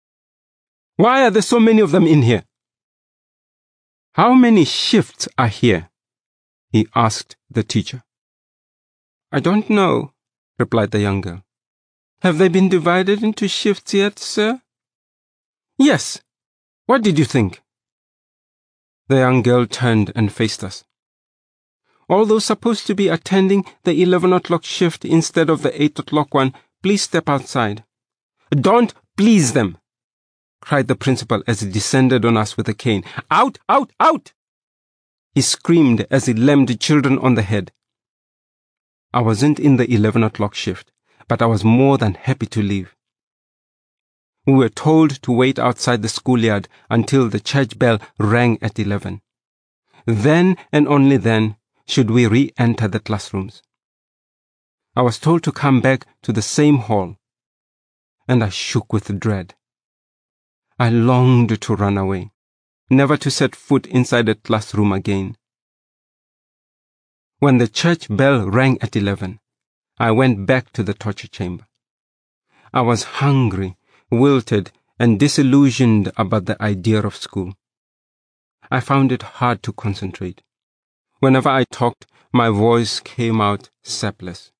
Why are there so many of them in here?" "How many shifts are here?" he asked the teacher. "I don't know," replied the young girl. "Have they been divided into shifts yet, sir?" "Yes. What did you think?" The young girl turned and faced us. "All those supposed to be attending the eleven o'clock shift instead of the eight o'clock one, please step outside." "Don't please them!" cried the principal as he descended on us with a cane. "Out, out, out!" he screamed as he lammed children on the head. I wasn't in the eleven o'clock shift, but I was more than happy to leave. We were told to wait outside the schoolyard until the church bell rang at eleven. Then and only then should we re-enter the classrooms. I was told to come back to the same hall, and I shook with dread. I longed to run away, never to set foot inside a classroom again. When the church bell rang at eleven, I went back to the torture chamber. I was hungry, wilted, and disillusioned about the idea of school. I found it hard to concentrate. Whenever I talked, my voice came out sapless.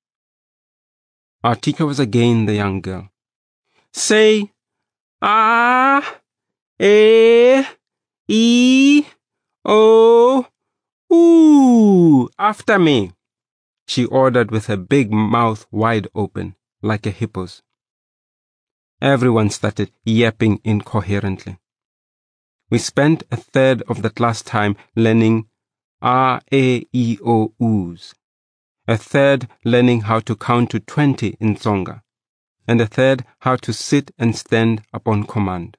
Our teacher was again the young girl. "Say, ah, eh, e, o, ooh, after me," she ordered with her big mouth wide open, like a hippo's. Everyone started yapping incoherently. We spent a third of the class time learning R, A, E, O, O's, a third learning how to count to twenty in Tsonga, and a third how to sit and stand upon command.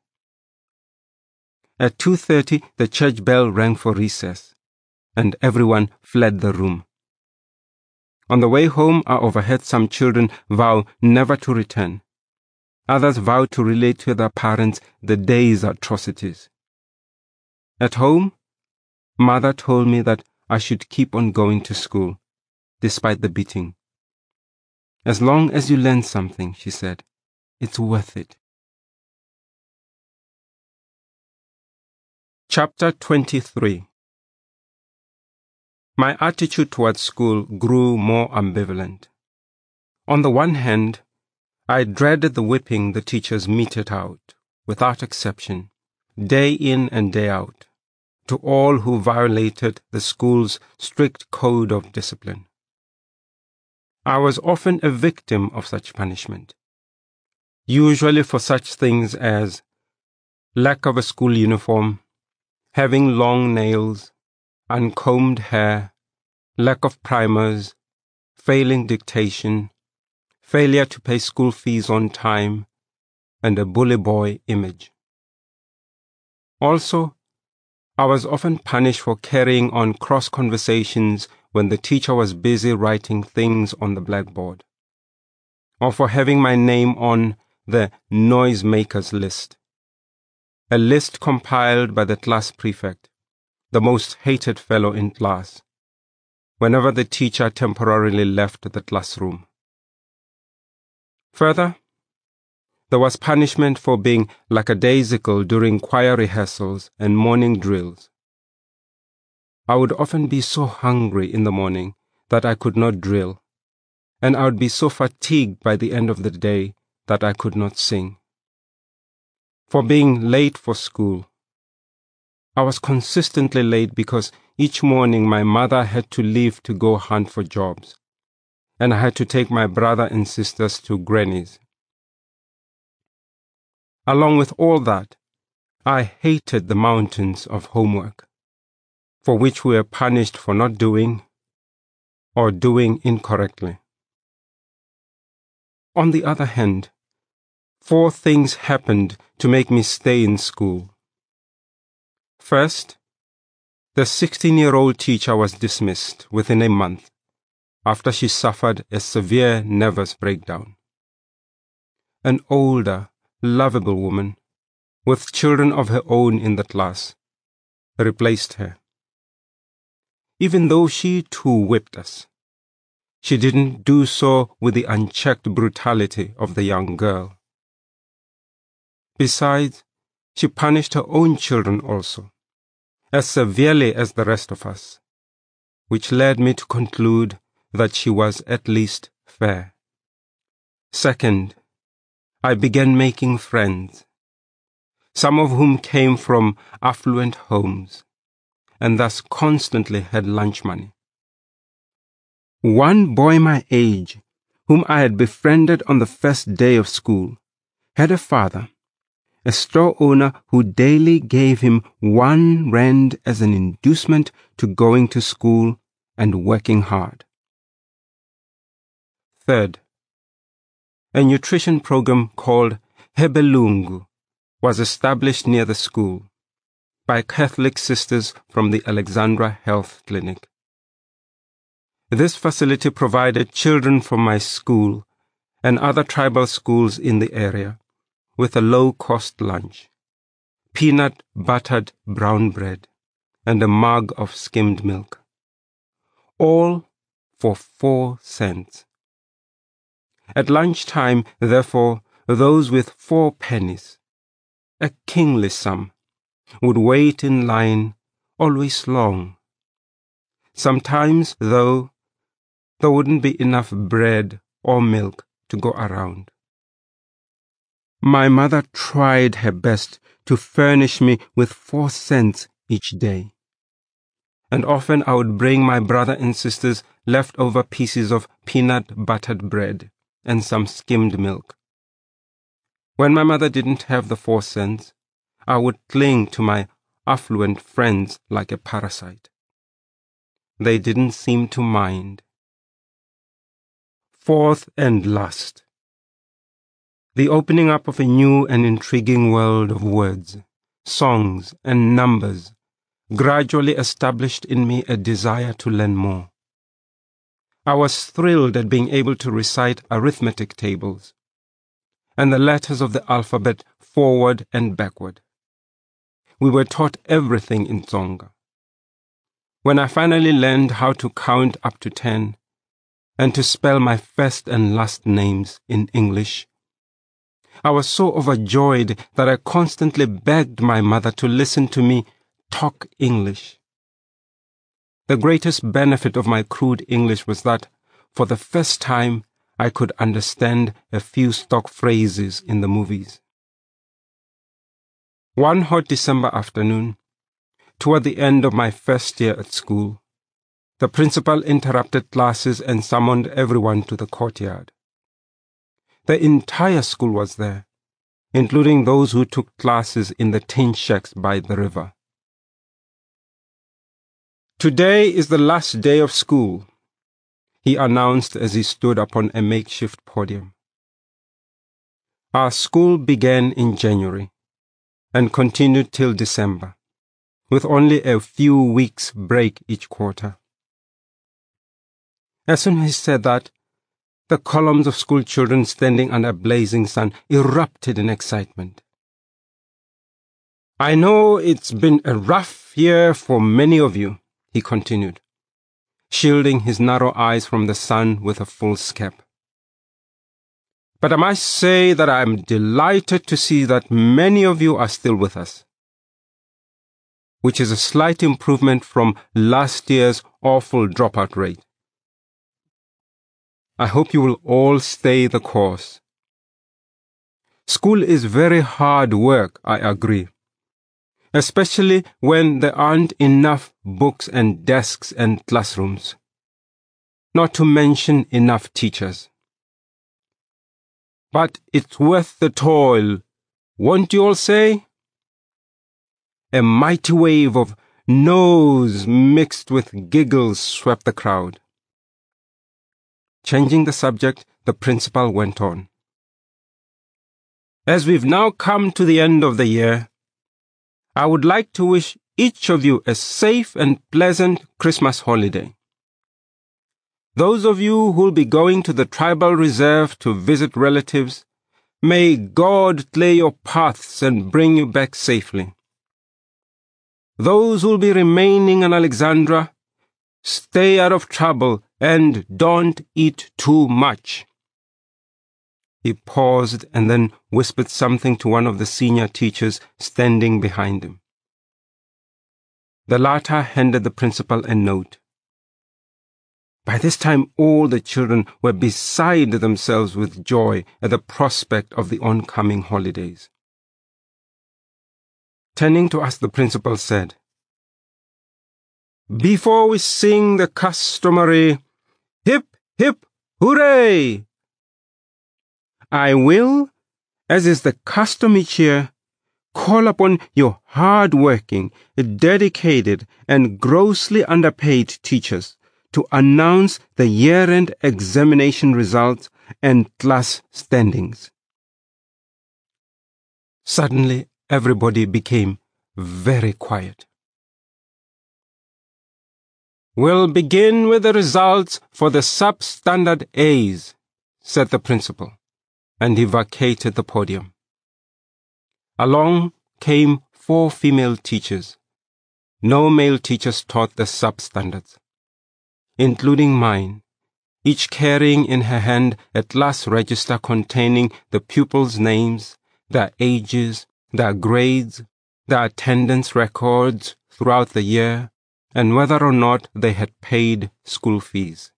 At two thirty, the church bell rang for recess, and everyone fled the room. On the way home, I overheard some children vow never to return. Others vowed to relate to their parents the day's atrocities. At home, Mother told me that I should keep on going to school, despite the beating. "As long as you learn something," she said, "it's worth it." Chapter twenty-three. My attitude towards school grew more ambivalent. On the one hand, I dreaded the whipping the teachers meted out, without exception, day in and day out, to all who violated the school's strict code of discipline. I was often a victim of such punishment, usually for such things as lack of a school uniform, having long nails, uncombed hair, lack of primers, failing dictation, failure to pay school fees on time, and a bully boy image. Also, I was often punished for carrying on cross conversations when the teacher was busy writing things on the blackboard, or for having my name on the noisemakers list, a list compiled by the class prefect, the most hated fellow in class, whenever the teacher temporarily left the classroom. Further, there was punishment for being lackadaisical during choir rehearsals and morning drills. I would often be so hungry in the morning that I could not drill, and I would be so fatigued by the end of the day that I could not sing. For being late for school, I was consistently late because each morning my mother had to leave to go hunt for jobs, and I had to take my brother and sisters to granny's. Along with all that, I hated the mountains of homework, for which we were punished for not doing or doing incorrectly. On the other hand, four things happened to make me stay in school. First, the sixteen-year-old teacher was dismissed within a month after she suffered a severe nervous breakdown. An older, lovable woman, with children of her own in the class, replaced her. Even though she too whipped us, she didn't do so with the unchecked brutality of the young girl. Besides, she punished her own children also, as severely as the rest of us, which led me to conclude that she was at least fair. Second, I began making friends, some of whom came from affluent homes, and thus constantly had lunch money. One boy my age, whom I had befriended on the first day of school, had a father, a store owner who daily gave him one rand as an inducement to going to school and working hard. Third, a nutrition program called Hebelungu was established near the school by Catholic sisters from the Alexandra Health Clinic. This facility provided children from my school and other tribal schools in the area with a low-cost lunch, peanut buttered brown bread, and a mug of skimmed milk, all for four cents. At lunchtime, therefore, those with four pennies, a kingly sum, would wait in line, always long. Sometimes, though, there wouldn't be enough bread or milk to go around. My mother tried her best to furnish me with four cents each day, and often I would bring my brother and sisters leftover pieces of peanut buttered bread and some skimmed milk. When my mother didn't have the four cents, I would cling to my affluent friends like a parasite. They didn't seem to mind. Fourth and last, the opening up of a new and intriguing world of words, songs, and numbers gradually established in me a desire to learn more. I was thrilled at being able to recite arithmetic tables and the letters of the alphabet forward and backward. We were taught everything in Tsonga. When I finally learned how to count up to ten and to spell my first and last names in English, I was so overjoyed that I constantly begged my mother to listen to me talk English. The greatest benefit of my crude English was that, for the first time, I could understand a few stock phrases in the movies. One hot December afternoon, toward the end of my first year at school, the principal interrupted classes and summoned everyone to the courtyard. The entire school was there, including those who took classes in the tin shacks by the river. "Today is the last day of school," he announced as he stood upon a makeshift podium. Our school began in January and continued till December, with only a few weeks' break each quarter. As soon as he said that, the columns of school children standing under a blazing sun erupted in excitement. "I know it's been a rough year for many of you," he continued, shielding his narrow eyes from the sun with a fool's cap. But I must say that I am delighted to see that many of you are still with us, which is a slight improvement from last year's awful dropout rate. I hope you will all stay the course. School is very hard work, I agree, especially when there aren't enough books and desks and classrooms, not to mention enough teachers. But it's worth the toil, won't you all say? A mighty wave of no's mixed with giggles swept the crowd. Changing the subject, the principal went on. As we've now come to the end of the year, I would like to wish each of you a safe and pleasant Christmas holiday. Those of you who will be going to the tribal reserve to visit relatives, may God clear your paths and bring you back safely. Those who will be remaining in Alexandra, stay out of trouble and don't eat too much. He paused and then whispered something to one of the senior teachers standing behind him. The latter handed the principal a note. By this time all the children were beside themselves with joy at the prospect of the oncoming holidays. Turning to us, the principal said, "Before we sing the customary hip, hip, hooray, I will, as is the custom each year, call upon your hard-working, dedicated, and grossly underpaid teachers to announce the year-end examination results and class standings." Suddenly, everybody became very quiet. "We'll begin with the results for the substandard A's," said the principal, and he vacated the podium. Along came four female teachers. No male teachers taught the substandards, including mine, each carrying in her hand a class register containing the pupils' names, their ages, their grades, their attendance records throughout the year, and whether or not they had paid school fees.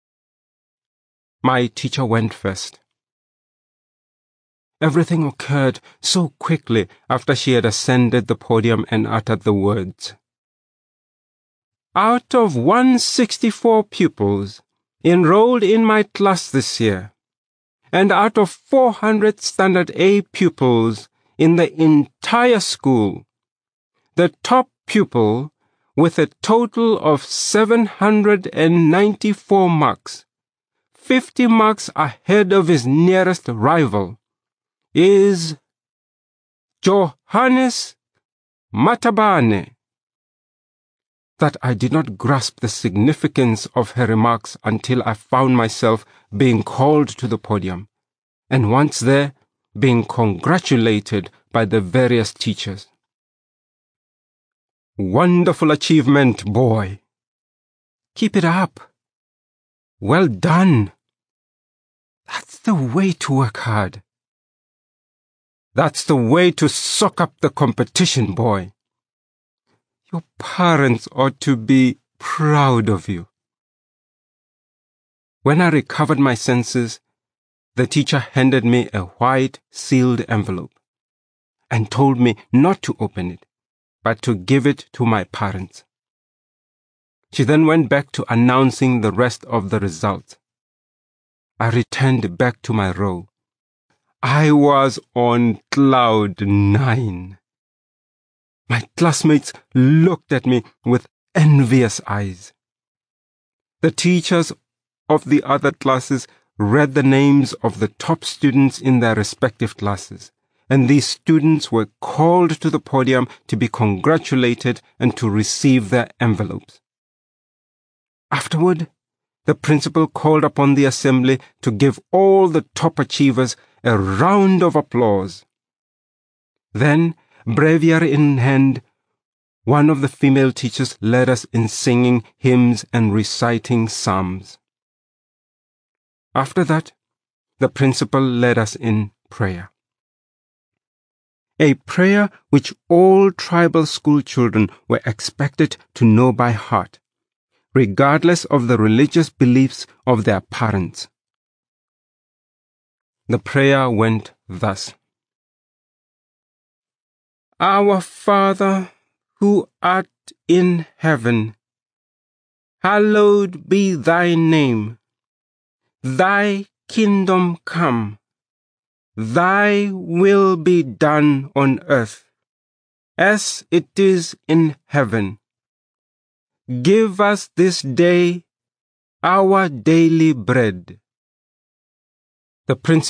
My teacher went first. Everything occurred so quickly after she had ascended the podium and uttered the words, "Out of one hundred sixty-four pupils enrolled in my class this year, and out of four hundred Standard A pupils in the entire school, the top pupil with a total of seven hundred ninety-four marks, fifty marks ahead of his nearest rival, is Johannes Matabane." That I did not grasp the significance of her remarks until I found myself being called to the podium, and once there, being congratulated by the various teachers. "Wonderful achievement, boy. Keep it up. Well done. That's the way to work hard. That's the way to soak up the competition, boy. Your parents ought to be proud of you." When I recovered my senses, the teacher handed me a white sealed envelope and told me not to open it, but to give it to my parents. She then went back to announcing the rest of the results. I returned back to my row. I was on cloud nine. My classmates looked at me with envious eyes. The teachers of the other classes read the names of the top students in their respective classes, and these students were called to the podium to be congratulated and to receive their envelopes. Afterward, the principal called upon the assembly to give all the top achievers a round of applause. Then, breviary in hand, one of the female teachers led us in singing hymns and reciting psalms. After that, the principal led us in prayer. A prayer which all tribal school children were expected to know by heart, regardless of the religious beliefs of their parents. The prayer went thus: Our Father, who art in heaven, hallowed be thy name. Thy kingdom come. Thy will be done on earth, as it is in heaven. Give us this day our daily bread. The principal